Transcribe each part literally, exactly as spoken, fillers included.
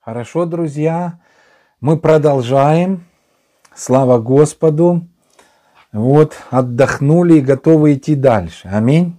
Хорошо, друзья, мы продолжаем. Слава Господу. Вот, отдохнули и готовы идти дальше. Аминь.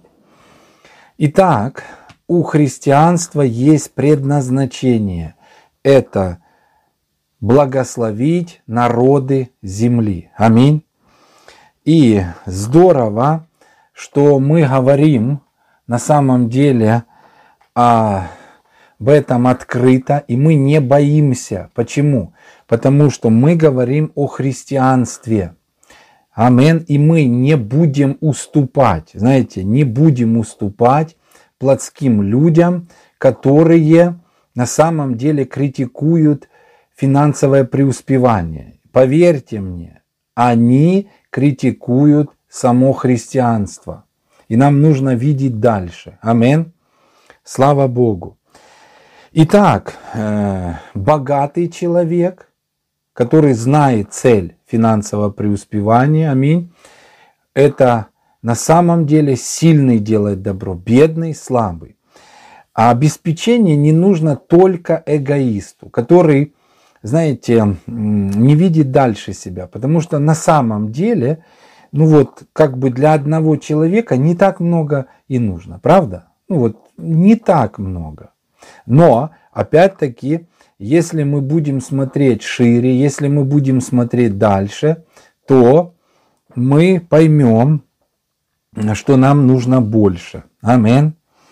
Итак, у христианства есть предназначение. Это благословить народы земли. Аминь. И здорово, что мы говорим на самом деле о об этом открыто, и мы не боимся. Почему? Потому что мы говорим о христианстве. Амин. И мы не будем уступать, знаете, не будем уступать плотским людям, которые на самом деле критикуют финансовое преуспевание. Поверьте мне, они критикуют само христианство. И нам нужно видеть дальше. Амин. Слава Богу. Итак, богатый человек, который знает цель финансового преуспевания, аминь, это на самом деле сильный делает добро, бедный, слабый. А обеспечение не нужно только эгоисту, который, знаете, не видит дальше себя, потому что на самом деле, ну вот, как бы для одного человека не так много и нужно, правда? Ну вот, не так много. Но, опять-таки, если мы будем смотреть шире, если мы будем смотреть дальше, то мы поймем, что нам нужно больше. Аминь.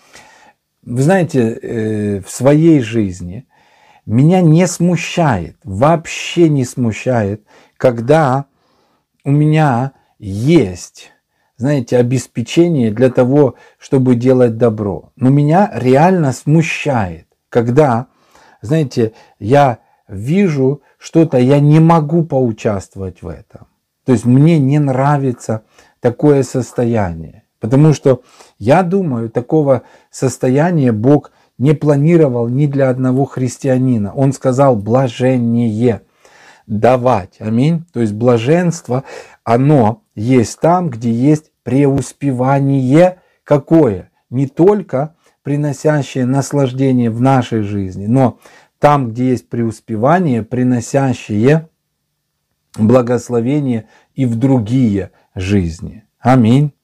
Вы знаете, в своей жизни меня не смущает, вообще не смущает, когда у меня есть, знаете, обеспечение для того, чтобы делать добро. Но меня реально смущает, когда, знаете, я вижу что-то, я не могу поучаствовать в этом. То есть мне не нравится такое состояние. Потому что я думаю, такого состояния Бог не планировал ни для одного христианина. Он сказал блажение давать. Аминь. То есть блаженство, оно есть там, где есть преуспевание какое? Не только приносящее наслаждение в нашей жизни, но там, где есть преуспевание, приносящее благословение и в другие жизни. Аминь.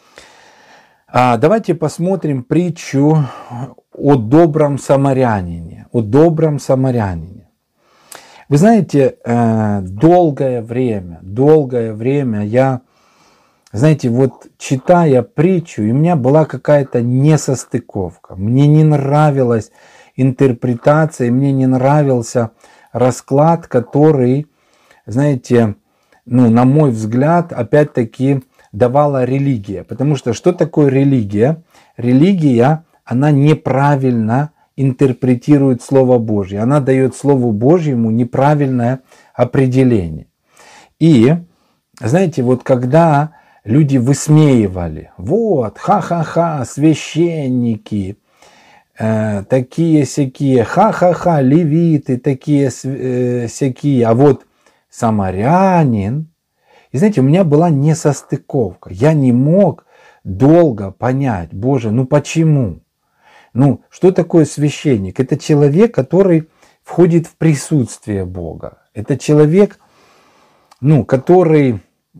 А давайте посмотрим притчу о добром самарянине. О добром самарянине. Вы знаете, долгое время, долгое время я, знаете, вот читая притчу, и у меня была какая-то несостыковка. Мне не нравилась интерпретация, мне не нравился расклад, который, знаете, ну, на мой взгляд, опять-таки давала религия. Потому что что такое религия? Религия, она неправильно интерпретирует Слово Божье. Она дает Слову Божьему неправильное определение. И, знаете, вот когда люди высмеивали, вот, ха-ха-ха, священники, э, такие-сякие, ха-ха-ха, левиты, такие-сякие, а вот самарянин. И знаете, у меня была несостыковка. Я не мог долго понять, Боже, ну почему? Ну, что такое священник? Это человек, который входит в присутствие Бога. Это человек, ну, который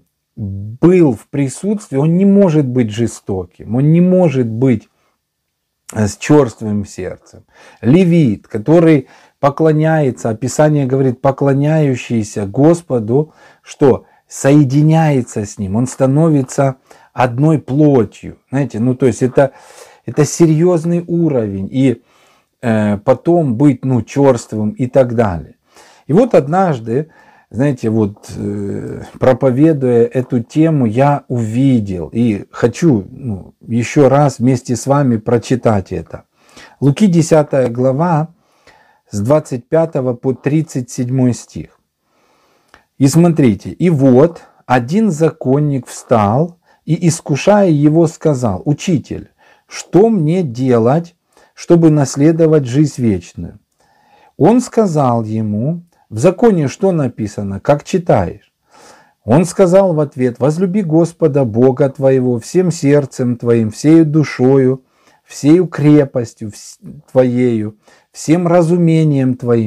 был в присутствии, он не может быть жестоким, он не может быть с черствым сердцем. Левит, который поклоняется, описание говорит, поклоняющийся Господу, что соединяется с Ним, он становится одной плотью. Знаете, ну то есть это, это серьезный уровень, и э, потом быть, ну, черствым и так далее. И вот однажды, знаете, вот э, проповедуя эту тему, я увидел и хочу, ну, еще раз вместе с вами прочитать это. Луки десятая глава с двадцать пятого по тридцать седьмой стих. И смотрите, и вот один законник встал и, искушая его, сказал: «Учитель, что мне делать, чтобы наследовать жизнь вечную?» Он сказал ему: «В законе что написано, как читаешь?» Он сказал в ответ: «Возлюби Господа Бога твоего всем сердцем твоим, всею душою, всею крепостью твоею, всем разумением твоим,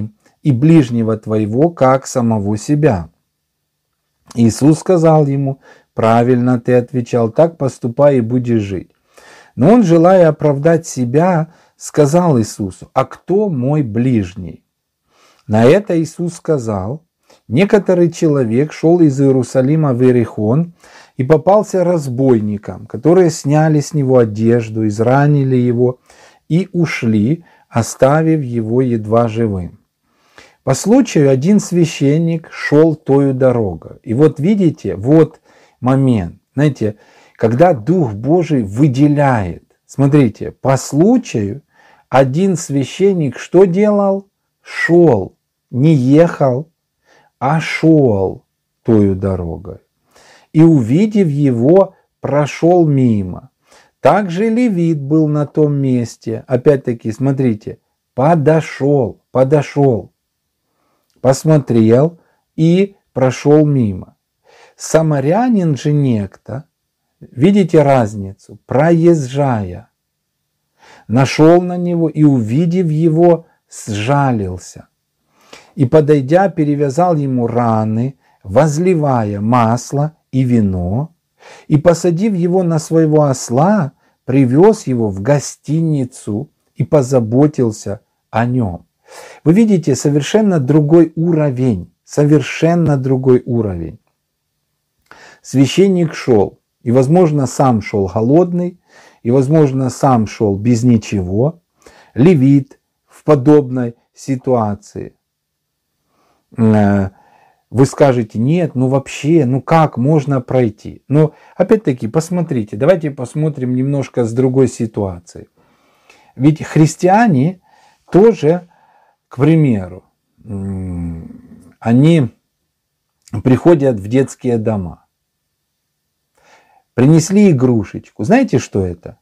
и ближнего твоего, как самого себя». Иисус сказал ему: «Правильно ты отвечал, так поступай и будешь жить». Но он, желая оправдать себя, сказал Иисусу: «А кто мой ближний?» На это Иисус сказал: «Некоторый человек шел из Иерусалима в Иерихон и попался разбойникам, которые сняли с него одежду, изранили его и ушли, оставив его едва живым. По случаю один священник шел тою дорогой». И вот видите, вот момент, знаете, когда Дух Божий выделяет. Смотрите, по случаю один священник что делал? Шел, не ехал, а шел тою дорогой. И, увидев его, прошел мимо. Также левит был на том месте. Опять-таки, смотрите, подошел, подошел, посмотрел и прошел мимо. Самарянин же некто, видите разницу, проезжая, нашел на него и, увидев его, сжалился. И, подойдя, перевязал ему раны, возливая масло и вино, и, посадив его на своего осла, привез его в гостиницу и позаботился о нем. Вы видите, совершенно другой уровень, совершенно другой уровень. Священник шел, и, возможно, сам шел голодный, и, возможно, сам шел без ничего. Левит в подобной ситуации. Вы скажете: нет, ну вообще, ну как можно пройти? Но опять-таки, посмотрите, давайте посмотрим немножко с другой ситуации. Ведь христиане тоже, к примеру, они приходят в детские дома. Принесли игрушечку. Знаете, что это?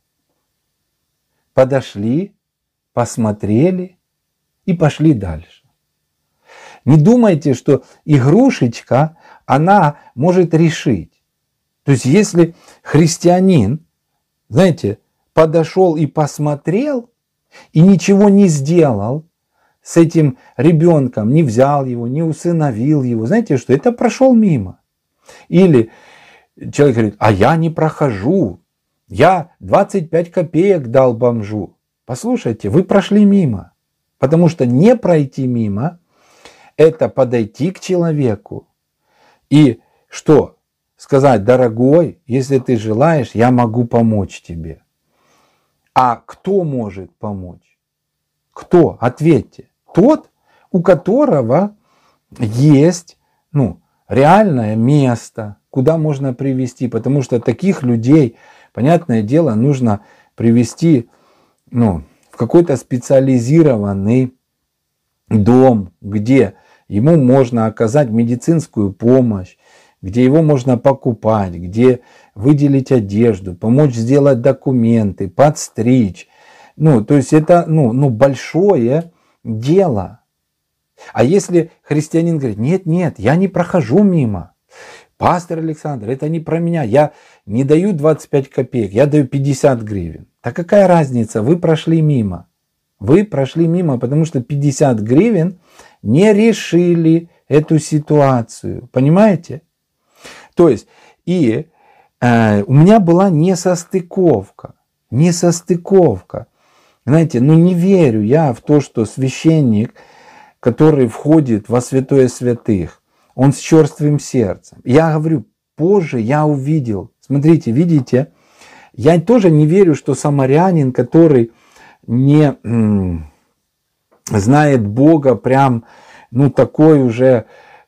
Подошли, посмотрели и пошли дальше. Не думайте, что игрушечка, она может решить. То есть, если христианин, знаете, подошел и посмотрел, и ничего не сделал с этим ребенком, не взял его, не усыновил его, знаете что, это прошел мимо. Или человек говорит: а я не прохожу, я двадцать пять копеек дал бомжу. Послушайте, вы прошли мимо, потому что не пройти мимо — это подойти к человеку и что? Сказать: дорогой, если ты желаешь, я могу помочь тебе. А кто может помочь? Кто? Ответьте. Тот, у которого есть, ну, реальное место, куда можно привести, потому что таких людей, понятное дело, нужно привести, ну, в какой-то специализированный дом, где ему можно оказать медицинскую помощь, где его можно покупать, где выделить одежду, помочь сделать документы, подстричь. Ну, то есть это ну, ну, большое дело. А если христианин говорит: нет, нет, я не прохожу мимо. Пастор Александр, это не про меня. Я не даю двадцать пять копеек, я даю пятьдесят гривен. Так какая разница? Вы прошли мимо. Вы прошли мимо, потому что пятьдесят гривен не решили эту ситуацию. Понимаете? То есть, и э, у меня была несостыковка. Несостыковка. Знаете, ну не верю я в то, что священник, который входит во святое святых, он с черствым сердцем. Я говорю, позже я увидел. Смотрите, видите, я тоже не верю, что самарянин, который не м, знает Бога, прям, ну такой уже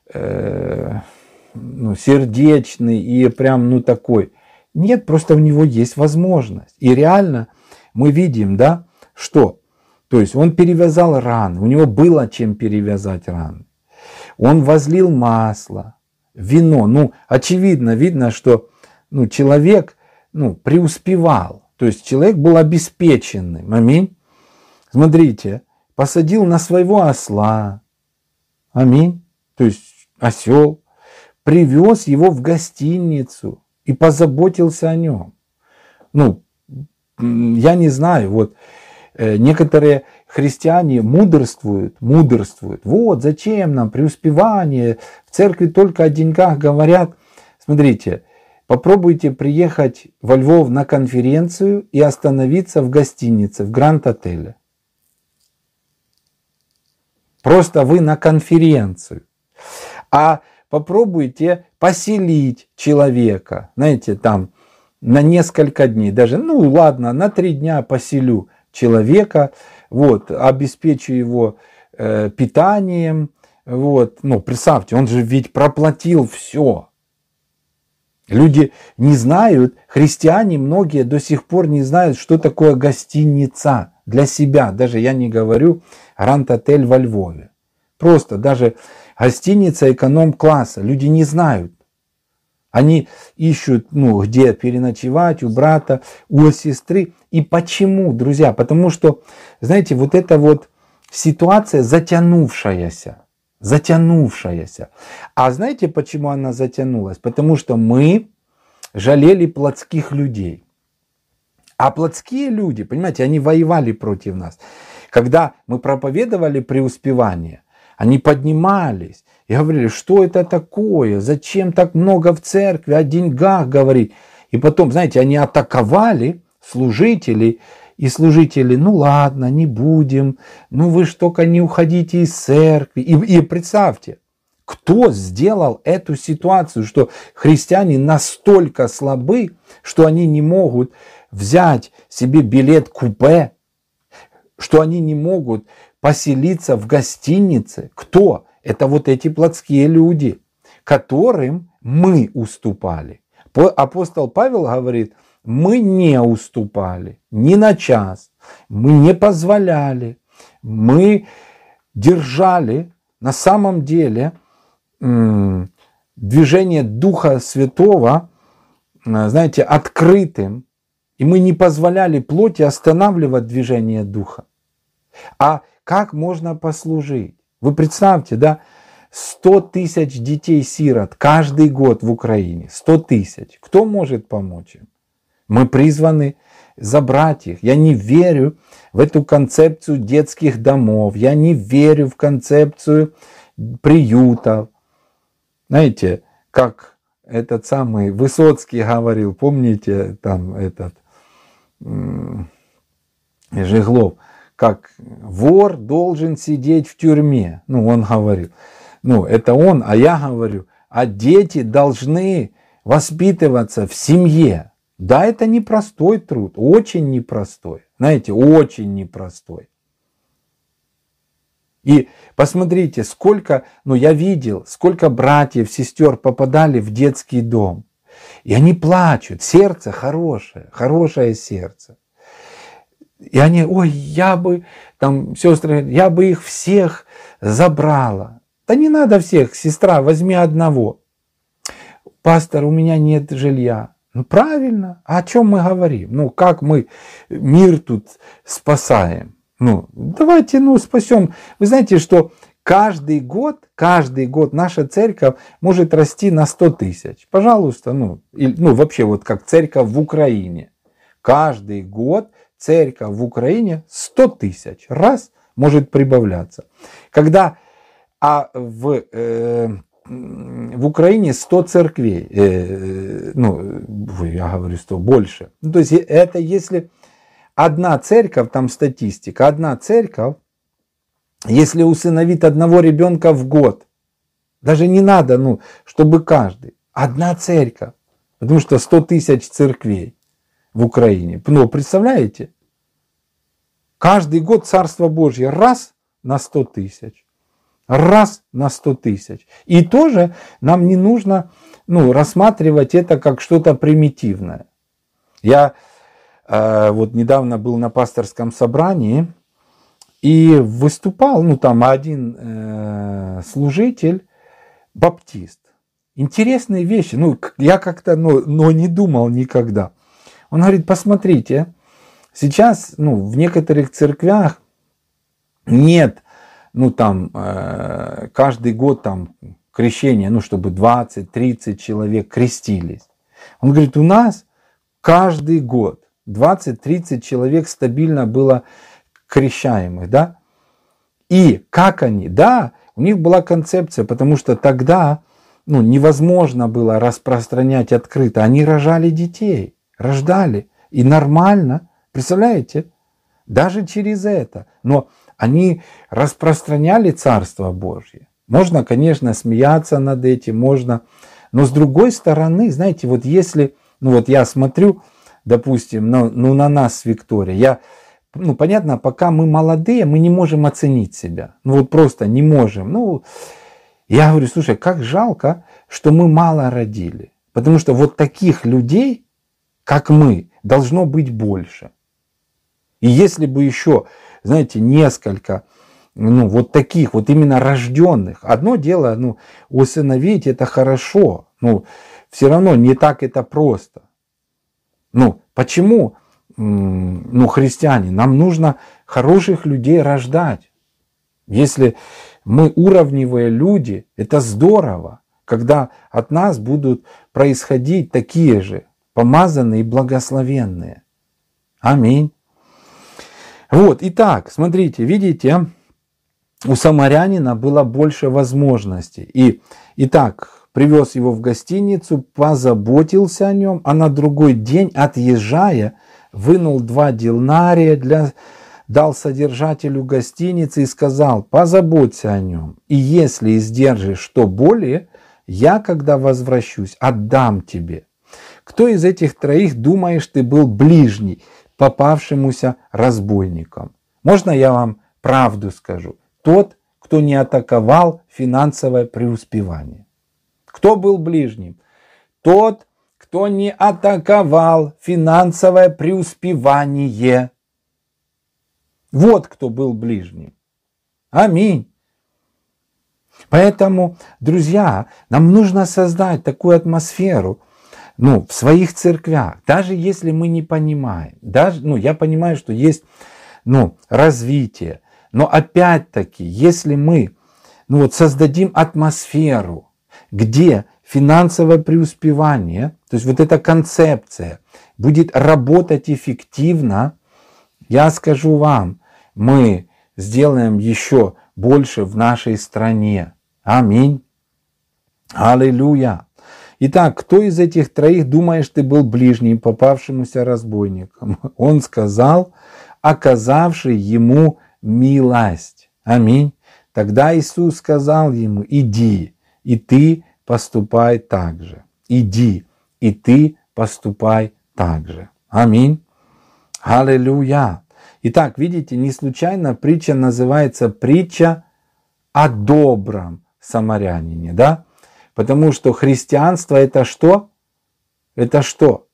э, ну, сердечный и прям, ну такой. Нет, просто у него есть возможность. И реально мы видим, да, что? То есть он перевязал раны, у него было чем перевязать раны. Он возлил масло, вино. Ну, очевидно, видно, что ну, человек ну, преуспевал. То есть человек был обеспеченным. Аминь. Смотрите, посадил на своего осла. Аминь. То есть осел. Привез его в гостиницу и позаботился о нем. Ну, я не знаю, вот некоторые христиане мудрствуют, мудрствуют. Вот зачем нам преуспевание, в церкви только о деньгах говорят. Смотрите, попробуйте приехать во Львов на конференцию и остановиться в гостинице, в Гранд-отеле. Просто вы на конференцию. А попробуйте поселить человека, знаете, там на несколько дней, даже, ну ладно, на три дня поселю человека, вот, обеспечу его э, питанием, вот, ну, представьте, он же ведь проплатил все. Люди не знают, христиане многие до сих пор не знают, что такое гостиница для себя. Даже я не говорю Гранд-отель во Львове. Просто даже гостиница эконом-класса. Люди не знают. Они ищут, ну, где переночевать, у брата, у сестры. И почему, друзья? Потому что, знаете, вот эта вот ситуация затянувшаяся. Затянувшаяся. А знаете, почему она затянулась? Потому что мы жалели плотских людей. А плотские люди, понимаете, они воевали против нас. Когда мы проповедовали преуспевание, они поднимались и говорили, что это такое, зачем так много в церкви, о деньгах говорить. И потом, знаете, они атаковали служителей, и служители, ну ладно, не будем, ну вы ж только не уходите из церкви. И, и представьте, кто сделал эту ситуацию, что христиане настолько слабы, что они не могут взять себе билет купе, что они не могут поселиться в гостинице. Кто? Это вот эти плотские люди, которым мы уступали. Апостол Павел говорит, мы не уступали ни на час, мы не позволяли, мы держали на самом деле движение Духа Святого, знаете, открытым, и мы не позволяли плоти останавливать движение Духа. А как можно послужить? Вы представьте, да, сто тысяч детей-сирот каждый год в Украине, сто тысяч. Кто может помочь им? Мы призваны забрать их. Я не верю в эту концепцию детских домов. Я не верю в концепцию приютов. Знаете, как этот самый Высоцкий говорил, помните, там этот Жеглов, как вор должен сидеть в тюрьме. Ну, он говорил. Ну, это он, а я говорю, а дети должны воспитываться в семье. Да, это непростой труд, очень непростой. Знаете, очень непростой. И посмотрите, сколько, ну я видел, сколько братьев, сестер попадали в детский дом. И они плачут, сердце хорошее, хорошее сердце. И они, ой, я бы, там, сестры, я бы их всех забрала. Да не надо всех, сестра, возьми одного. Пастор, у меня нет жилья. Ну правильно, а о чем мы говорим? Ну как мы мир тут спасаем? Ну давайте, ну спасем. Вы знаете, что каждый год, каждый год наша церковь может расти на сто тысяч. Пожалуйста, ну, и, ну вообще вот как церковь в Украине. Каждый год церковь в Украине сто тысяч раз может прибавляться. Когда а в... Э, в Украине сто церквей, э, ну, я говорю сто, больше. Ну, то есть это если одна церковь, там статистика, одна церковь, если усыновит одного ребенка в год, даже не надо, ну, чтобы каждый, одна церковь, потому что сто тысяч церквей в Украине. Ну, представляете? Каждый год Царство Божье раз на сто тысяч. Раз на сто тысяч. И тоже нам не нужно, ну, рассматривать это как что-то примитивное. Я э, вот недавно был на пасторском собрании и выступал, ну там один э, служитель, баптист. Интересные вещи. Ну, я как-то, ну, но не думал никогда. Он говорит, посмотрите, сейчас, ну, в некоторых церквях нет, ну, там, э, каждый год там крещение, ну, чтобы двадцать-тридцать человек крестились. Он говорит, у нас каждый год двадцать-тридцать человек стабильно было крещаемых, да? И как они? Да, у них была концепция, потому что тогда ну, невозможно было распространять открыто. Они рожали детей, рождали. И нормально, представляете? Даже через это. Но они распространяли Царство Божье. Можно, конечно, смеяться над этим, можно. Но с другой стороны, знаете, вот если, ну вот я смотрю, допустим, ну, ну на нас с Викторией, я, ну понятно, пока мы молодые, мы не можем оценить себя. Ну вот просто не можем. Ну, я говорю, слушай, как жалко, что мы мало родили. Потому что вот таких людей, как мы, должно быть больше. И если бы еще, знаете, несколько, ну, вот таких, вот именно рожденных. Одно дело, ну, усыновить это хорошо. Ну, все равно не так это просто. Ну, почему, ну, христиане, нам нужно хороших людей рождать. Если мы уровневые люди, это здорово, когда от нас будут происходить такие же, помазанные и благословенные. Аминь. Вот, итак, смотрите, видите, у самарянина было больше возможностей. И, итак, привез его в гостиницу, позаботился о нем, а на другой день, отъезжая, вынул два динария, для, дал содержателю гостиницы и сказал: позаботься о нем, и если издержишь что более, я, когда возвращусь, отдам тебе. Кто из этих троих, думаешь, ты был ближний попавшемуся разбойникам? Можно я вам правду скажу? Тот, кто не атаковал финансовое преуспевание. Кто был ближним? Тот, кто не атаковал финансовое преуспевание. Вот кто был ближним. Аминь. Поэтому, друзья, нам нужно создать такую атмосферу, ну, в своих церквях, даже если мы не понимаем. Даже, ну, я понимаю, что есть, ну, развитие. Но опять-таки, если мы, ну, вот создадим атмосферу, где финансовое преуспевание, то есть вот эта концепция будет работать эффективно, я скажу вам, мы сделаем еще больше в нашей стране. Аминь. Аллилуйя. Итак, кто из этих троих, думаешь, ты был ближним попавшемуся разбойником? Он сказал: оказавший ему милость. Аминь. Тогда Иисус сказал ему: иди, и ты поступай так же. Иди, и ты поступай так же. Аминь. Аллилуйя. Итак, видите, не случайно притча называется притча о добром самарянине, да? Потому что христианство это что? Это что?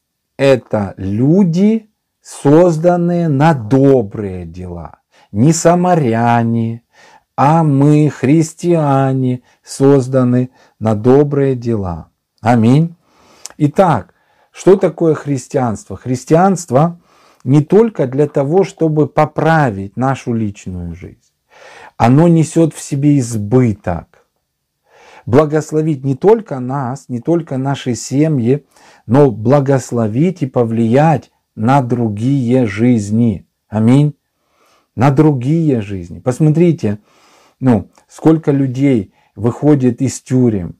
Это люди, созданные на добрые дела. Не самаряне, а мы, христиане, созданы на добрые дела. Аминь. Итак, что такое христианство? Христианство не только для того, чтобы поправить нашу личную жизнь. Оно несет в себе избыток. Благословить не только нас, не только наши семьи, но благословить и повлиять на другие жизни. Аминь. На другие жизни. Посмотрите, ну, сколько людей выходит из тюрем,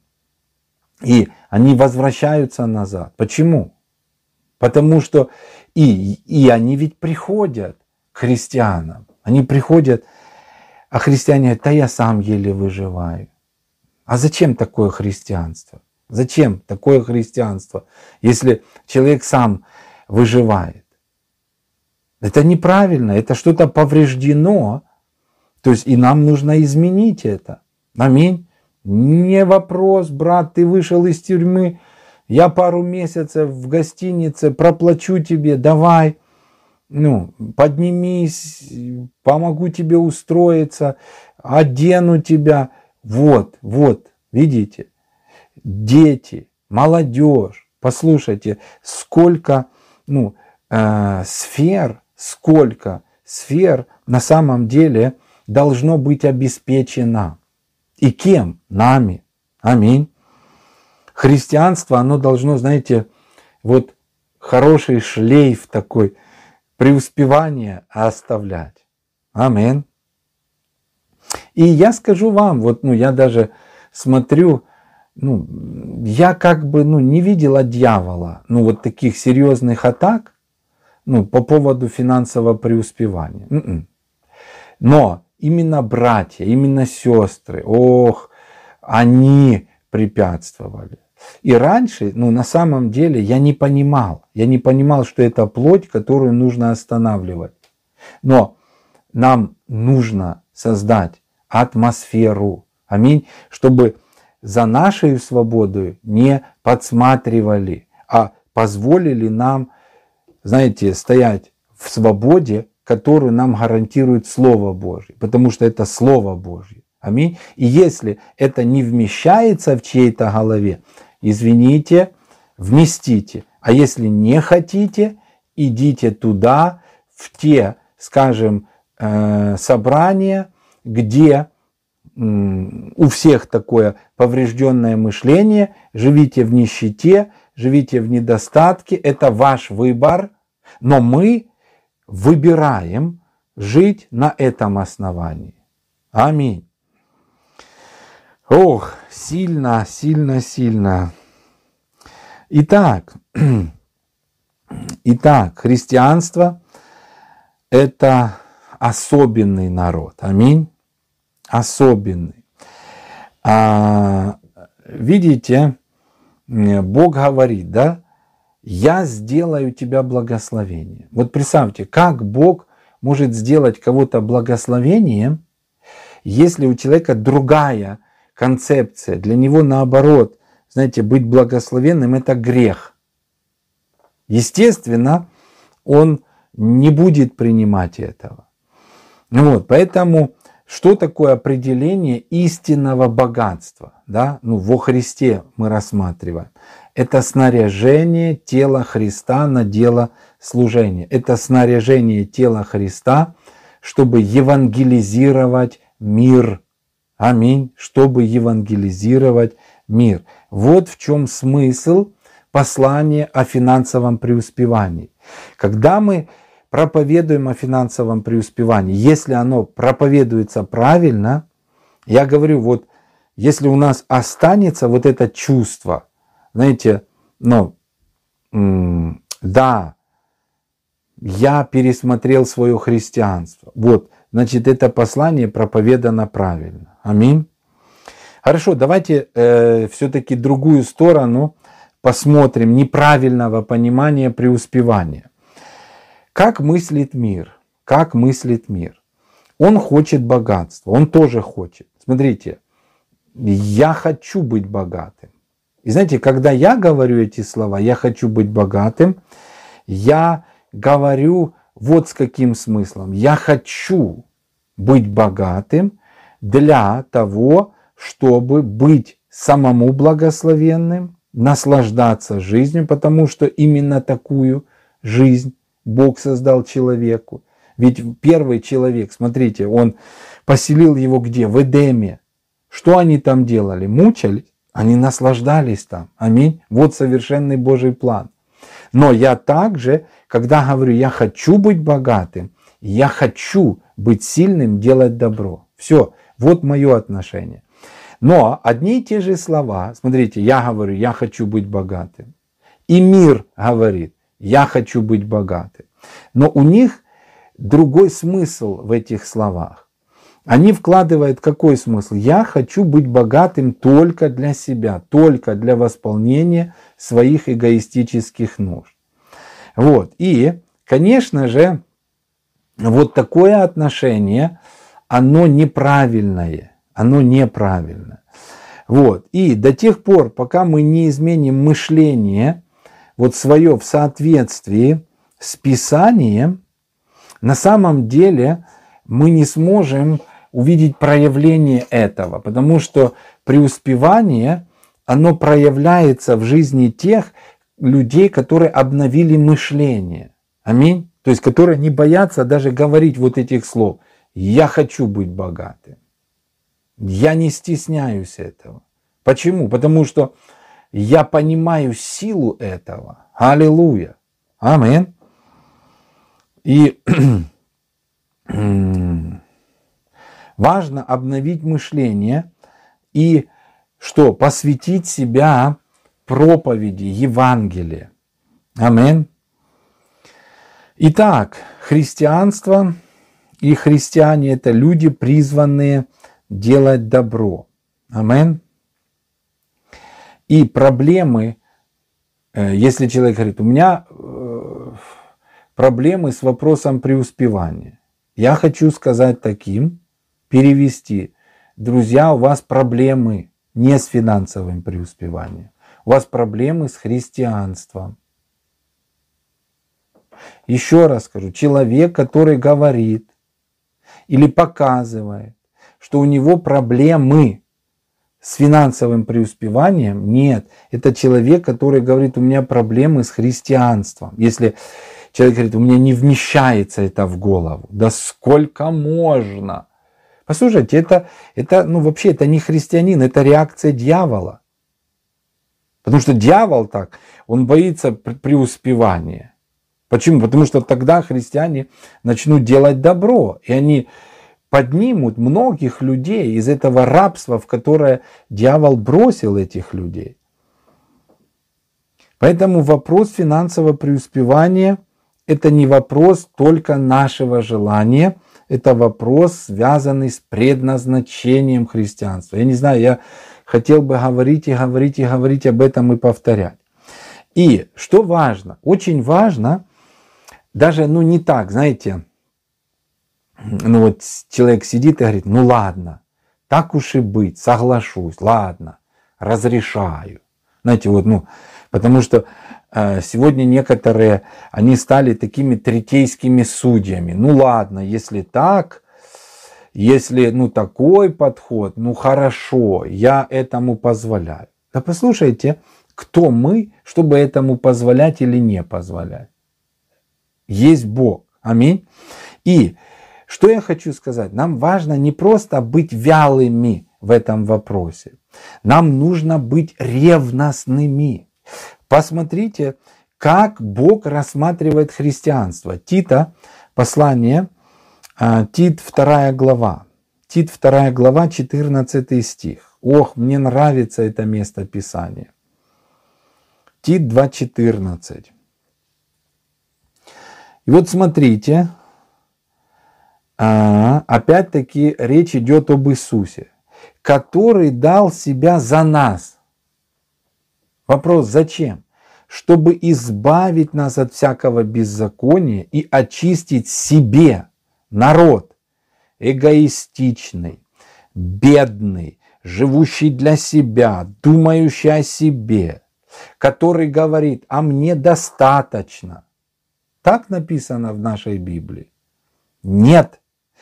и они возвращаются назад. Почему? Потому что и, и они ведь приходят к христианам. Они приходят, а христиане говорят: да я сам еле выживаю. А зачем такое христианство? Зачем такое христианство, если человек сам выживает? Это неправильно, это что-то повреждено. То есть и нам нужно изменить это. Аминь. Не вопрос, брат, ты вышел из тюрьмы, я пару месяцев в гостинице проплачу тебе, давай, ну, поднимись, помогу тебе устроиться, одену тебя. Вот, вот, видите, дети, молодежь, послушайте, сколько, ну, э, сфер, сколько сфер на самом деле должно быть обеспечено. И кем? Нами. Аминь. Христианство, оно должно, знаете, вот хороший шлейф такой преуспевания оставлять. Аминь. И я скажу вам, вот, ну, я даже смотрю, ну, я как бы, ну, не видел от дьявола, ну, вот таких серьезных атак, ну, по поводу финансового преуспевания. М-м. Но именно братья, именно сестры, ох, они препятствовали. И раньше, ну, на самом деле, я не понимал, я не понимал, что это плоть, которую нужно останавливать. Но нам нужно создать атмосферу, аминь, чтобы за нашей свободой не подсматривали, а позволили нам, знаете, стоять в свободе, которую нам гарантирует Слово Божье, потому что это Слово Божье. Аминь. И если это не вмещается в чьей-то голове, извините, вместите. А если не хотите, идите туда, в те, скажем, собрания, где у всех такое поврежденное мышление, живите в нищете, живите в недостатке, это ваш выбор, но мы выбираем жить на этом основании. Аминь. Ох, сильно, сильно, сильно. Итак, итак, христианство – это особенный народ. Аминь. Особенный. А, видите, Бог говорит, да, я сделаю тебя благословением. Вот представьте, как Бог может сделать кого-то благословением, если у человека другая концепция. Для него наоборот, знаете, быть благословенным – это грех. Естественно, он не будет принимать этого. Вот, поэтому что такое определение истинного богатства? Да? Ну, во Христе мы рассматриваем. Это снаряжение тела Христа на дело служения. Это снаряжение тела Христа, чтобы евангелизировать мир. Аминь. Чтобы евангелизировать мир. Вот в чем смысл послания о финансовом преуспевании. Когда мы проповедуем о финансовом преуспевании, если оно проповедуется правильно, я говорю, вот если у нас останется вот это чувство, знаете, ну, да, я пересмотрел свое христианство. Вот, значит, это послание проповедано правильно. Аминь. Хорошо, давайте э, все-таки другую сторону посмотрим неправильного понимания преуспевания. Как мыслит мир? Как мыслит мир? Он хочет богатства, он тоже хочет. Смотрите, я хочу быть богатым. И знаете, когда я говорю эти слова, я хочу быть богатым, я говорю вот с каким смыслом. Я хочу быть богатым для того, чтобы быть самому благословенным, наслаждаться жизнью, потому что именно такую жизнь Бог создал человеку. Ведь первый человек, смотрите, он поселил его где? В Эдеме. Что они там делали? Мучались? Они наслаждались там. Аминь. Вот совершенный Божий план. Но я также, когда говорю, я хочу быть богатым, я хочу быть сильным, делать добро. Все, вот мое отношение. Но одни и те же слова, смотрите, я говорю, я хочу быть богатым. И мир говорит, я хочу быть богатым. Но у них другой смысл в этих словах. Они вкладывают какой смысл? Я хочу быть богатым только для себя, только для восполнения своих эгоистических нужд. Вот. И, конечно же, вот такое отношение, оно неправильное. Оно неправильное. Вот. И до тех пор, пока мы не изменим мышление, вот свое в соответствии с Писанием, на самом деле мы не сможем увидеть проявление этого, потому что преуспевание, оно проявляется в жизни тех людей, которые обновили мышление. Аминь. То есть, которые не боятся даже говорить вот этих слов. Я хочу быть богатым. Я не стесняюсь этого. Почему? Потому что я понимаю силу этого. Аллилуйя. Аминь. И важно обновить мышление и что? Посвятить себя проповеди Евангелия. Аминь. Итак, христианство и христиане – это люди, призванные делать добро. Аминь. И проблемы, если человек говорит, у меня проблемы с вопросом преуспевания. Я хочу сказать таким, перевести. Друзья, у вас проблемы не с финансовым преуспеванием. У вас проблемы с христианством. Еще раз скажу, человек, который говорит или показывает, что у него проблемы с финансовым преуспеванием, нет. Это человек, который говорит, у меня проблемы с христианством. Если человек говорит, у меня не вмещается это в голову. Да сколько можно? Послушайте, это, это, ну, вообще это не христианин, это реакция дьявола. Потому что дьявол так, он боится преуспевания. Почему? Потому что тогда христиане начнут делать добро, и они поднимут многих людей из этого рабства, в которое дьявол бросил этих людей. Поэтому вопрос финансового преуспевания – это не вопрос только нашего желания, это вопрос, связанный с предназначением христианства. Я не знаю, я хотел бы говорить и говорить и говорить об этом и повторять. И что важно? Очень важно, даже ну не так, знаете, ну вот человек сидит и говорит, ну ладно, так уж и быть, соглашусь, ладно, разрешаю. Знаете, вот, ну, потому что э, сегодня некоторые, они стали такими третейскими судьями. Ну ладно, если так, если ну такой подход, ну хорошо, я этому позволяю. Да послушайте, кто мы, чтобы этому позволять или не позволять? Есть Бог. Аминь. И что я хочу сказать? Нам важно не просто быть вялыми в этом вопросе. Нам нужно быть ревностными. Посмотрите, как Бог рассматривает христианство. Тита, послание, Тит вторая глава. Тит вторая глава, четырнадцатый стих. Ох, мне нравится это место Писания. Тит два четырнадцать. И вот смотрите, опять-таки речь идет об Иисусе, который дал себя за нас. Вопрос, зачем? Чтобы избавить нас от всякого беззакония и очистить себе народ эгоистичный, бедный, живущий для себя, думающий о себе, который говорит, а мне достаточно. Так написано в нашей Библии. Нет.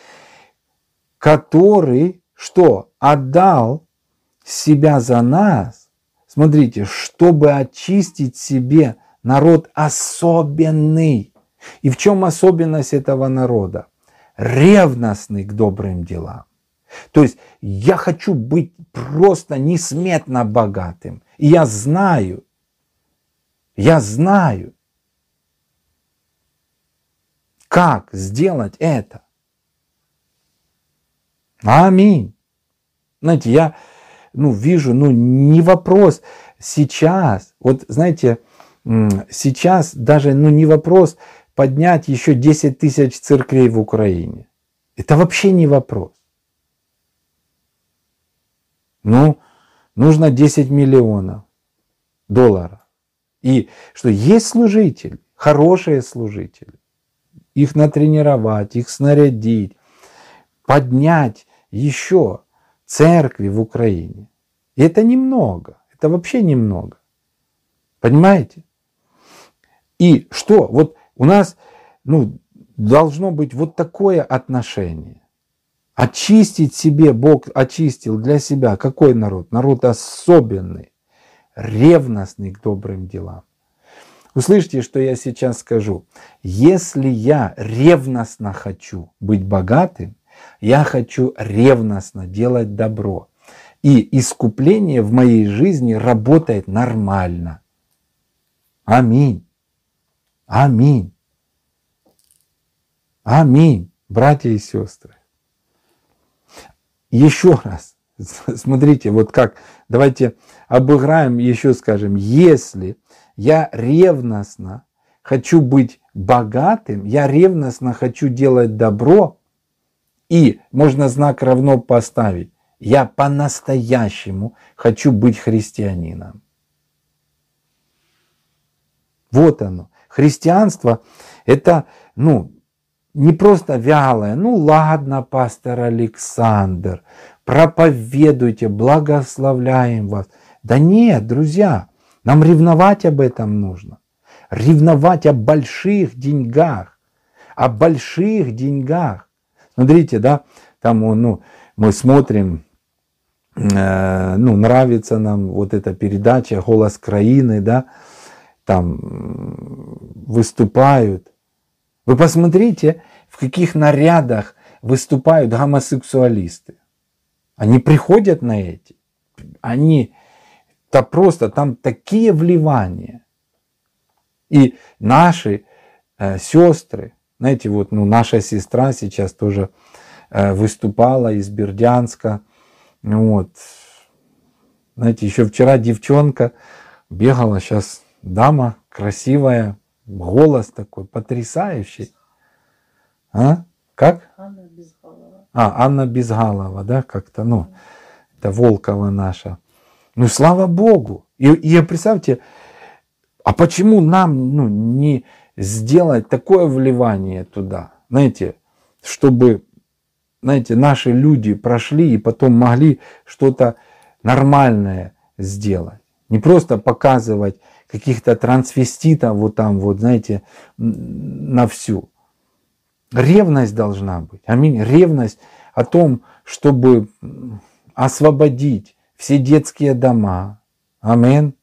Который, что? Отдал себя за нас, смотрите, чтобы очистить себе народ особенный. И в чем особенность этого народа? Ревностный к добрым делам. То есть я хочу быть просто несметно богатым. И я знаю, я знаю, как сделать это. Аминь. Знаете, я ну, вижу, ну не вопрос сейчас, вот знаете, сейчас даже ну, не вопрос поднять еще десять тысяч церквей в Украине. Это вообще не вопрос. Ну, нужно десять миллионов долларов. И что есть служители, хорошие служители. Их натренировать, их снарядить, поднять еще церкви в Украине. И это немного, это вообще немного. Понимаете? И что? Вот у нас ну, должно быть вот такое отношение. Очистить себе, Бог очистил для себя. Какой народ? Народ особенный, ревностный к добрым делам. Услышьте, что я сейчас скажу. Если я ревностно хочу быть богатым, я хочу ревностно делать добро. И искупление в моей жизни работает нормально. Аминь. Аминь. Аминь. братья и сестры. Еще раз, смотрите, вот как, давайте обыграем, еще скажем, если я ревностно хочу быть богатым, я ревностно хочу делать добро, и можно знак равно поставить, я по-настоящему хочу быть христианином. Вот оно. Христианство это, ну, не просто вялое, ну ладно, пастор Александр, проповедуйте, благословляем вас. Да нет, друзья, нам ревновать об этом нужно. Ревновать о больших деньгах, о больших деньгах. Смотрите, да, там, ну, мы смотрим, э, ну, нравится нам вот эта передача «Голос краины», да, там выступают. Вы посмотрите, в каких нарядах выступают гомосексуалисты. Они приходят на эти, они, да просто там такие вливания. И наши э, сестры, знаете, вот, ну, наша сестра сейчас тоже э, выступала из Бердянска. Вот. Знаете, еще вчера девчонка бегала, сейчас дама красивая, голос такой потрясающий. А? Как? Анна Безгалова. А, Анна Безгалова, да, как-то, ну, это Волкова наша. Ну, слава Богу. И, и представьте, а почему нам, ну, не сделать такое вливание туда, знаете, чтобы, знаете, наши люди прошли и потом могли что-то нормальное сделать. Не просто показывать каких-то трансвеститов вот там, вот, знаете, на всю. Ревность должна быть. Аминь. Ревность о том, чтобы освободить все детские дома. Аминь.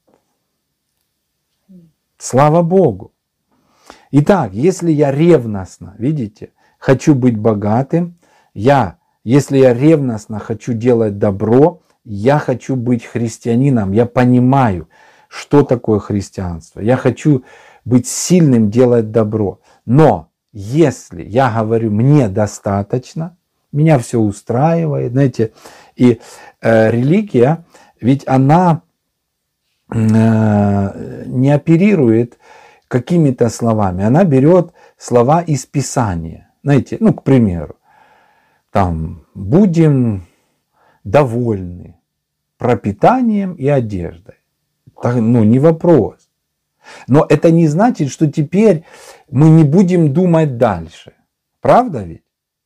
Слава Богу. Итак, если я ревностно, видите, хочу быть богатым, я, если я ревностно хочу делать добро, я хочу быть христианином, я понимаю, что такое христианство. Я хочу быть сильным, делать добро. Но если я говорю, мне достаточно, меня все устраивает, знаете, и э, религия, ведь она э, не оперирует какими-то словами, она берет слова из Писания. Знаете, ну, к примеру, там, будем довольны пропитанием и одеждой. Ну, не вопрос. Но это не значит, что теперь мы не будем думать дальше. Правда ведь?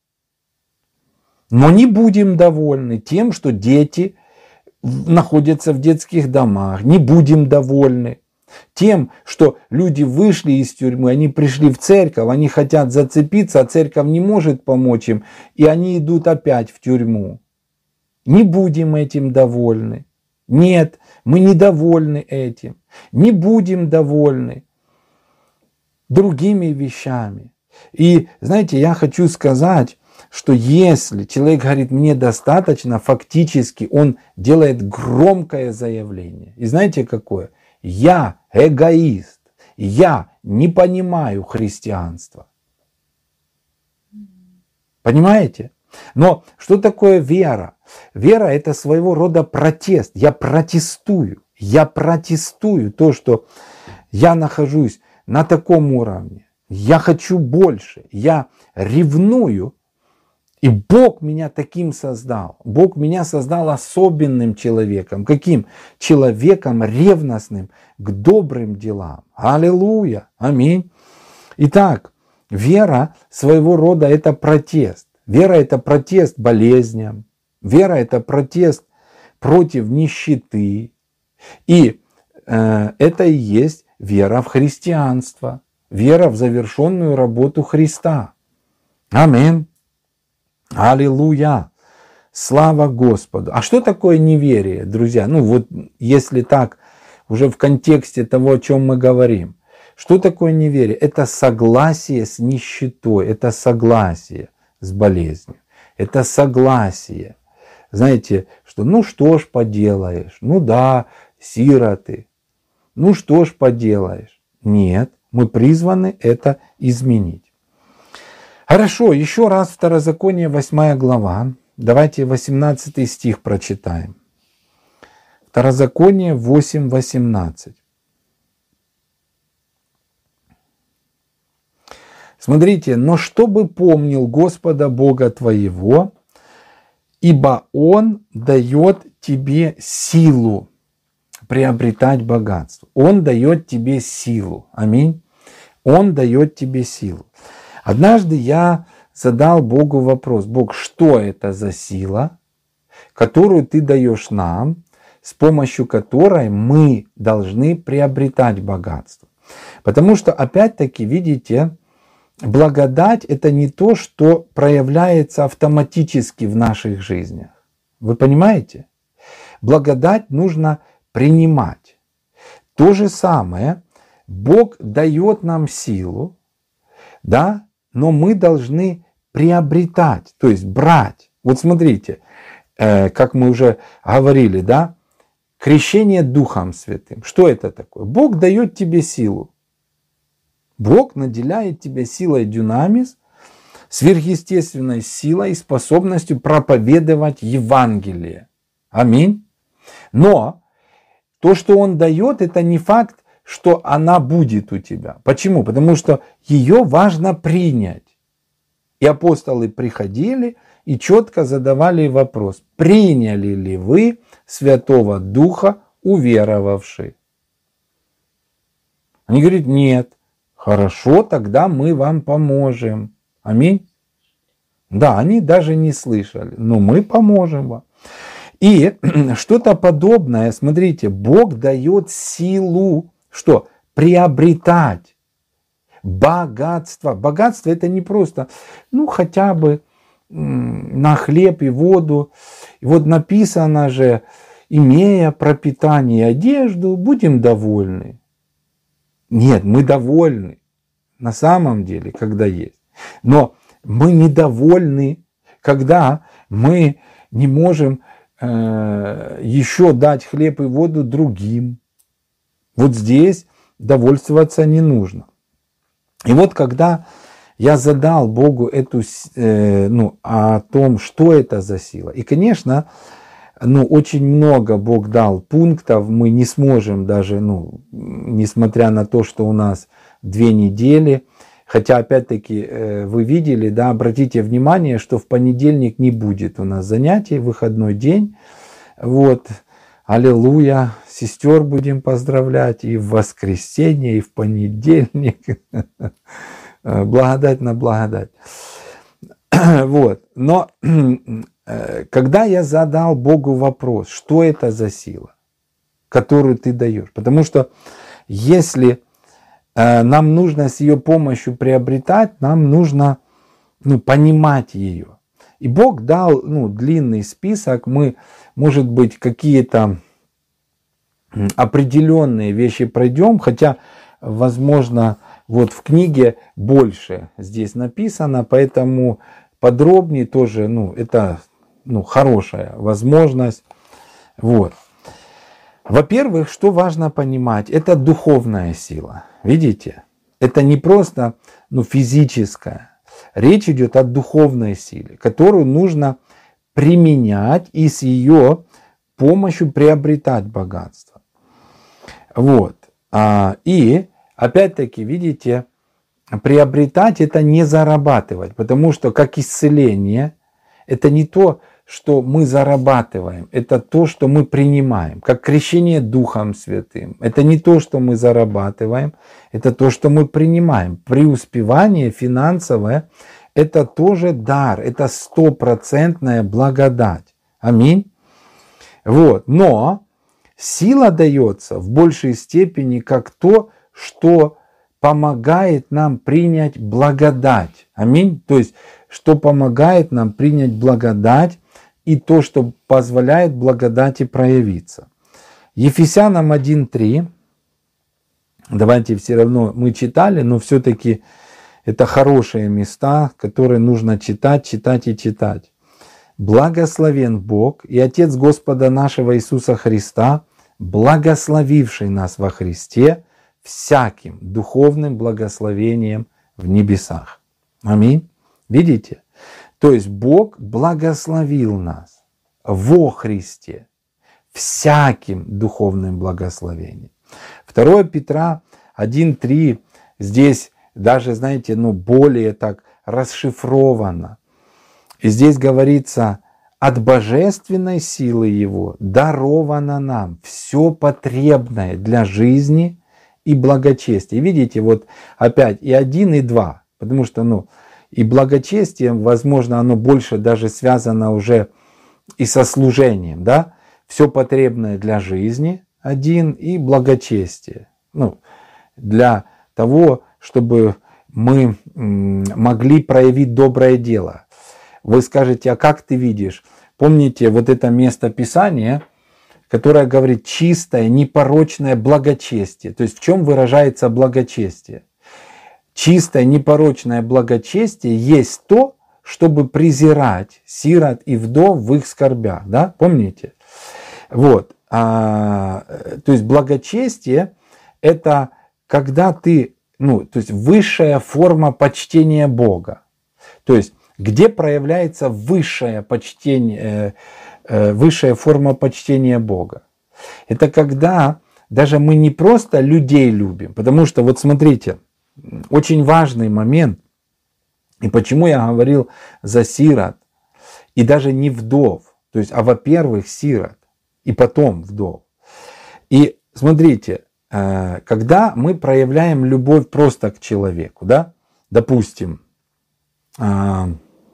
Но не будем довольны тем, что дети находятся в детских домах. Не будем довольны тем, что люди вышли из тюрьмы, они пришли в церковь, они хотят зацепиться, а церковь не может помочь им, и они идут опять в тюрьму. Не будем этим довольны. Нет, мы недовольны этим. Не будем довольны другими вещами. И, знаете, я хочу сказать, что если человек говорит, мне достаточно, фактически он делает громкое заявление. И знаете какое? Я эгоист. Я не понимаю христианства. Понимаете? Но что такое вера? Вера это своего рода протест. Я протестую. Я протестую то, что я нахожусь на таком уровне. Я хочу больше. Я ревную. И Бог меня таким создал. Бог меня создал особенным человеком. Каким? Человеком ревностным к добрым делам. Аллилуйя. Аминь. Итак, вера своего рода это протест. Вера это протест болезням. Вера это протест против нищеты. И э, это и есть вера в христианство. Вера в завершенную работу Христа. Аминь. Аллилуйя. Слава Господу. А что такое неверие, друзья? Ну вот если так, уже в контексте того, о чем мы говорим. Что такое неверие? Это согласие с нищетой. Это согласие с болезнью. Это согласие. Знаете, что ну что ж поделаешь. Ну да, сироты. Ну что ж поделаешь. Нет, мы призваны это изменить. Хорошо, еще раз Второзаконие, восьмая глава. Давайте восемнадцатый стих прочитаем. Второзаконие восемь восемнадцать. Смотрите, но чтобы помнил Господа Бога твоего, ибо Он дает тебе силу приобретать богатство. Он дает тебе силу. Аминь. Он дает тебе силу. Однажды я задал Богу вопрос: Бог, что это за сила, которую ты даешь нам, с помощью которой мы должны приобретать богатство? Потому что, опять-таки, видите, благодать — это не то, что проявляется автоматически в наших жизнях. Вы понимаете? Благодать нужно принимать. То же самое, Бог дает нам силу, да, но мы должны приобретать, то есть брать. Вот смотрите, э, как мы уже говорили, да, крещение Духом Святым. Что это такое? Бог дает тебе силу. Бог наделяет тебя силой дюнамис, сверхъестественной силой и способностью проповедовать Евангелие. Аминь. Но то, что Он дает, это не факт, что она будет у тебя. Почему? Потому что ее важно принять. И апостолы приходили и четко задавали вопрос: приняли ли вы Святого Духа, уверовавшие? Они говорят: нет. Хорошо, тогда мы вам поможем. Аминь. Да, они даже не слышали, но мы поможем вам. И что-то подобное, смотрите, Бог дает силу, что? Приобретать богатство. Богатство — это не просто, ну, хотя бы на хлеб и воду. И вот написано же: имея пропитание и одежду, будем довольны. Нет, мы довольны на самом деле, когда есть. Но мы недовольны, когда мы не можем э, еще дать хлеб и воду другим. Вот здесь довольствоваться не нужно. И вот когда я задал Богу эту, э, ну, о том, что это за сила. И, конечно, ну, очень много Бог дал пунктов. Мы не сможем даже, ну, несмотря на то, что у нас две недели. Хотя, опять-таки, э, вы видели, да, обратите внимание, что в понедельник не будет у нас занятий, выходной день. Вот, аллилуйя. Сестер будем поздравлять и в воскресенье, и в понедельник. Благодать на благодать. Вот. Но когда я задал Богу вопрос, что это за сила, которую ты даешь? Потому что если нам нужно с ее помощью приобретать, нам нужно, ну, понимать ее. И Бог дал, ну, длинный список. Мы, может быть, какие-то определенные вещи пройдем, хотя, возможно, вот в книге больше здесь написано, поэтому подробнее тоже, ну, это, ну, хорошая возможность. Вот. Во-первых, что важно понимать, это духовная сила. Видите? Это не просто, ну, физическая. Речь идет о духовной силе, которую нужно применять и с ее помощью приобретать богатство. Вот. И опять-таки, видите, приобретать — это не зарабатывать, потому что как исцеление — это не то, что мы зарабатываем, это то, что мы принимаем. Как крещение Духом Святым — это не то, что мы зарабатываем, это то, что мы принимаем. Преуспевание финансовое — это тоже дар, это стопроцентная благодать. Аминь. Вот. Но сила дается в большей степени как то, что помогает нам принять благодать. Аминь. То есть, что помогает нам принять благодать и то, что позволяет благодати проявиться. Ефесянам один три. Давайте все равно, мы читали, но все-таки это хорошие места, которые нужно читать, читать и читать. Благословен Бог и Отец Господа нашего Иисуса Христа, благословивший нас во Христе всяким духовным благословением в небесах. Аминь. Видите? То есть Бог благословил нас во Христе всяким духовным благословением. второе Петра один три здесь даже, знаете, ну более так расшифровано. И здесь говорится: от божественной силы Его даровано нам все потребное для жизни и благочестия. Видите, вот опять и один, и два. Потому что, ну, и благочестие, возможно, оно больше даже связано уже и со служением, да? Все потребное для жизни, один, и благочестие. Ну, для того, чтобы мы могли проявить доброе дело. Вы скажете: а как ты видишь? Помните вот это место Писания, которое говорит чистое, непорочное благочестие. То есть в чем выражается благочестие? Чистое, непорочное благочестие есть то, чтобы презирать сирот и вдов в их скорбях. Да? Помните? Вот. А, то есть благочестие – это когда ты, ну, то есть высшая форма почтения Бога. То есть где проявляется высшее почтение, э, высшая форма почтения Бога? Это когда даже мы не просто людей любим, потому что вот смотрите, очень важный момент, и почему я говорил за сирот, и даже не вдов, то есть, а во-первых сирот, и потом вдов. И смотрите, э, когда мы проявляем любовь просто к человеку, да, допустим, э,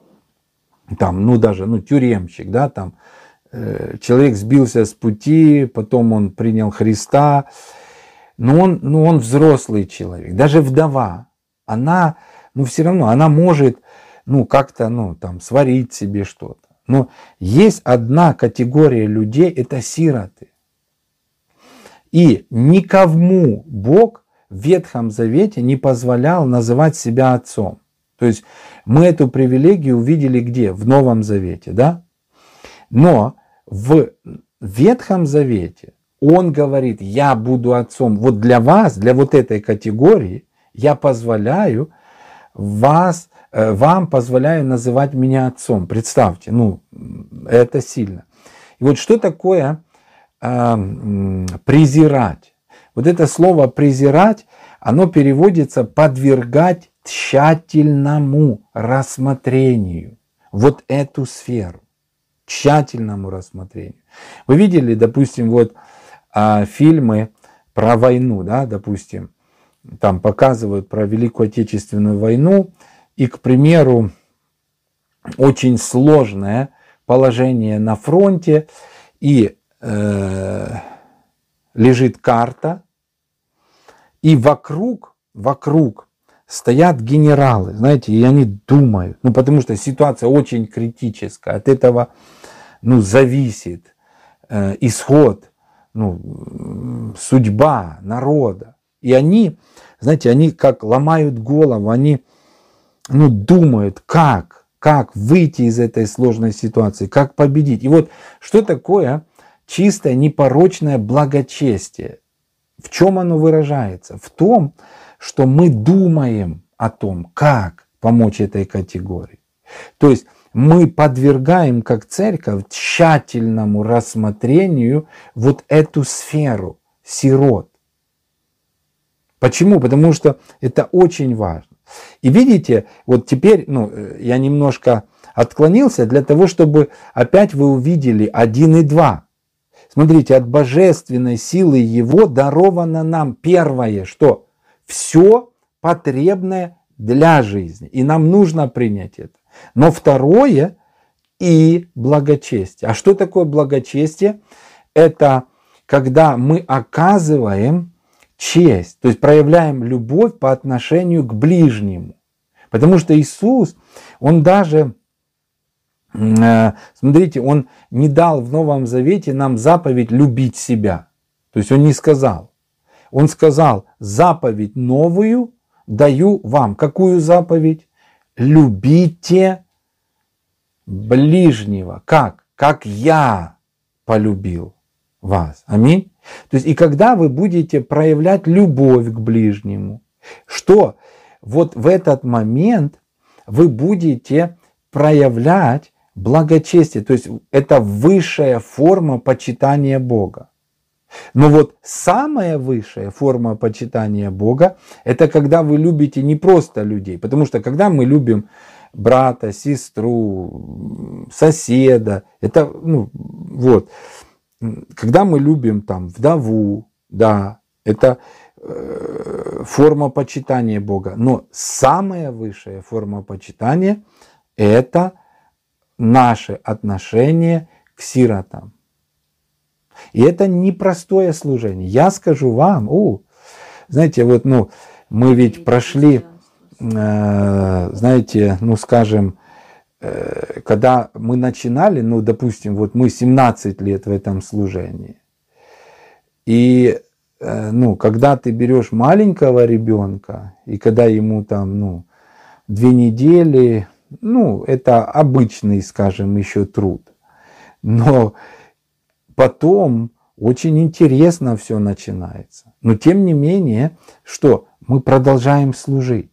там, ну даже, ну тюремщик, да, там, э, человек сбился с пути, потом он принял Христа, но он, ну он взрослый человек, даже вдова, она, ну все равно, она может, ну как-то, ну там, сварить себе что-то. Но есть одна категория людей, это сироты. И никому Бог в Ветхом Завете не позволял называть себя отцом. То есть мы эту привилегию увидели где? В Новом Завете, да? Но в Ветхом Завете Он говорит: я буду отцом. Вот для вас, для вот этой категории, я позволяю вас, вам позволяю называть меня отцом. Представьте, ну, это сильно. И вот что такое э, презирать? Вот это слово презирать, оно переводится подвергать тщательному рассмотрению. Вот эту сферу. Тщательному рассмотрению. Вы видели, допустим, вот э, фильмы про войну, да, допустим, там показывают про Великую Отечественную войну, и, к примеру, очень сложное положение на фронте, и э, лежит карта, и вокруг, вокруг стоят генералы, знаете, и они думают, ну потому что ситуация очень критическая, от этого, ну, зависит э, исход, ну, судьба народа. И они, знаете, они как ломают голову, они, ну, думают, как, как выйти из этой сложной ситуации, как победить. И вот что такое чистое, непорочное благочестие? В чем оно выражается? В том, что мы думаем о том, как помочь этой категории. То есть мы подвергаем, как церковь, тщательному рассмотрению вот эту сферу сирот. Почему? Потому что это очень важно. И видите, вот теперь, ну, я немножко отклонился для того, чтобы опять вы увидели один и два. Смотрите, от божественной силы Его даровано нам первое, что все потребное для жизни. И нам нужно принять это. Но второе и благочестие. А что такое благочестие? Это когда мы оказываем честь, то есть проявляем любовь по отношению к ближнему. Потому что Иисус, Он даже, смотрите, Он не дал в Новом Завете нам заповедь любить себя. То есть Он не сказал. Он сказал: заповедь новую даю вам. Какую заповедь? Любите ближнего. Как? Как я полюбил вас. Аминь. То есть и когда вы будете проявлять любовь к ближнему, что вот в этот момент вы будете проявлять благочестие. То есть это высшая форма почитания Бога. Но вот самая высшая форма почитания Бога, это когда вы любите не просто людей. Потому что когда мы любим брата, сестру, соседа, это, ну, вот, когда мы любим там вдову, да, это э, форма почитания Бога. Но самая высшая форма почитания – это наше отношение к сиротам. И это непростое служение. Я скажу вам, о, знаете, вот, ну, мы ведь прошли, э, знаете, ну, скажем, э, когда мы начинали, ну, допустим, вот мы семнадцать лет в этом служении. И, э, ну, когда ты берешь маленького ребенка, и когда ему там, ну, две недели, ну, это обычный, скажем, еще труд. Но потом очень интересно все начинается. Но тем не менее, что мы продолжаем служить.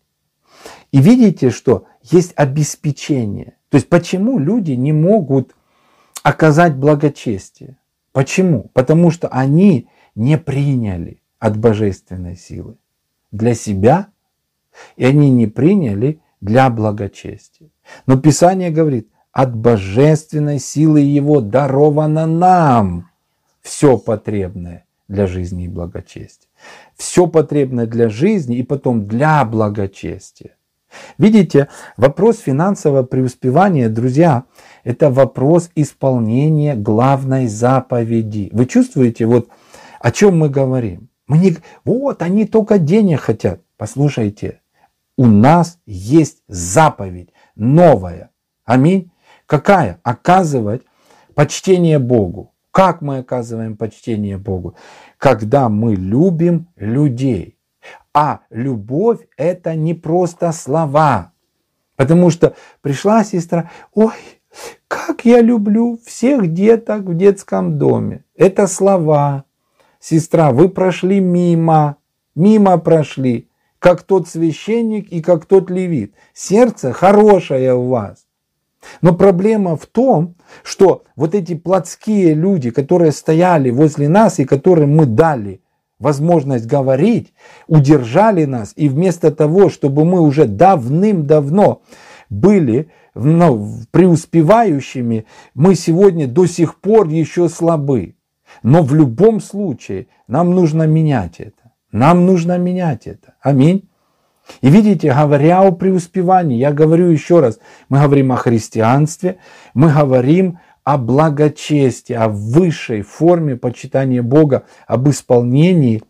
И видите, что есть обеспечение. То есть почему люди не могут оказать благочестие? Почему? Потому что они не приняли от божественной силы для себя, и они не приняли для благочестия. Но Писание говорит, от божественной силы Его даровано нам все потребное для жизни и благочестия. Все потребное для жизни и потом для благочестия. Видите, вопрос финансового преуспевания, друзья, это вопрос исполнения главной заповеди. Вы чувствуете, вот о чем мы говорим? Мы не... Вот, они только денег хотят. Послушайте, у нас есть заповедь новая. Аминь. Какая? Оказывать почтение Богу. Как мы оказываем почтение Богу? Когда мы любим людей. А любовь – это не просто слова. Потому что пришла сестра, ой, как я люблю всех деток в детском доме. Это слова. Сестра, вы прошли мимо, мимо прошли, как тот священник и как тот левит. Сердце хорошее у вас. Но проблема в том, что вот эти плотские люди, которые стояли возле нас и которым мы дали возможность говорить, удержали нас, и вместо того, чтобы мы уже давным-давно были, ну, преуспевающими, мы сегодня до сих пор еще слабы. Но в любом случае нам нужно менять это. Нам нужно менять это. Аминь. И видите, говоря о преуспевании, я говорю еще раз, мы говорим о христианстве, мы говорим о благочестии, о высшей форме почитания Бога, об исполнении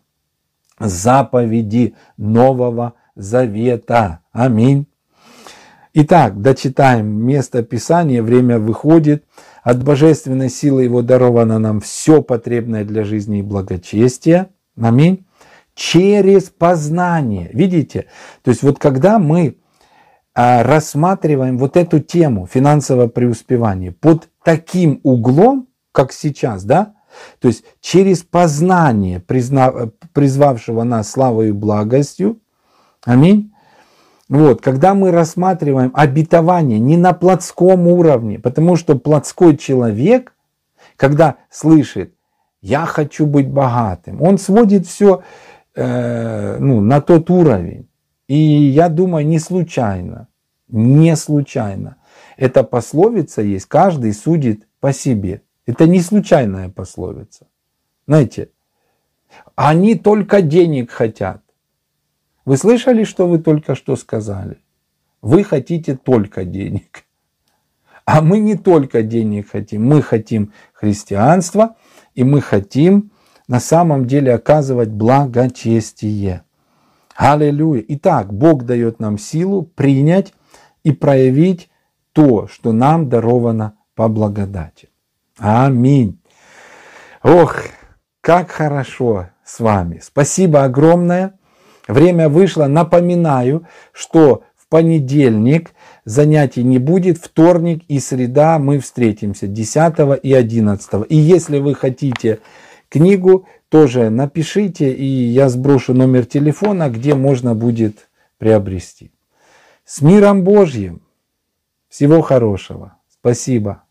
заповеди Нового Завета. Аминь. Итак, дочитаем место Писания, время выходит. От божественной силы Его даровано нам все потребное для жизни и благочестия. Аминь. Через познание. Видите? То есть вот когда мы а, рассматриваем вот эту тему финансового преуспевания под таким углом, как сейчас, да? То есть через познание, призна, призвавшего нас славой и благостью. Аминь. Вот, когда мы рассматриваем обетование не на плотском уровне, потому что плотской человек, когда слышит, я хочу быть богатым, он сводит все э, ну, на тот уровень. И я думаю, не случайно, не случайно. Эта пословица есть, каждый судит по себе. Это не случайная пословица. Знаете, они только денег хотят. Вы слышали, что вы только что сказали? Вы хотите только денег. А мы не только денег хотим. Мы хотим христианства, и мы хотим на самом деле оказывать благочестие. Аллилуйя. Итак, Бог дает нам силу принять и проявить то, что нам даровано по благодати. Аминь. Ох, как хорошо с вами. Спасибо огромное. Время вышло. Напоминаю, что в понедельник занятий не будет. Вторник и среда мы встретимся десятого и одиннадцатого. И если вы хотите книгу, тоже напишите, и я сброшу номер телефона, где можно будет приобрести. С миром Божьим! Всего хорошего! Спасибо!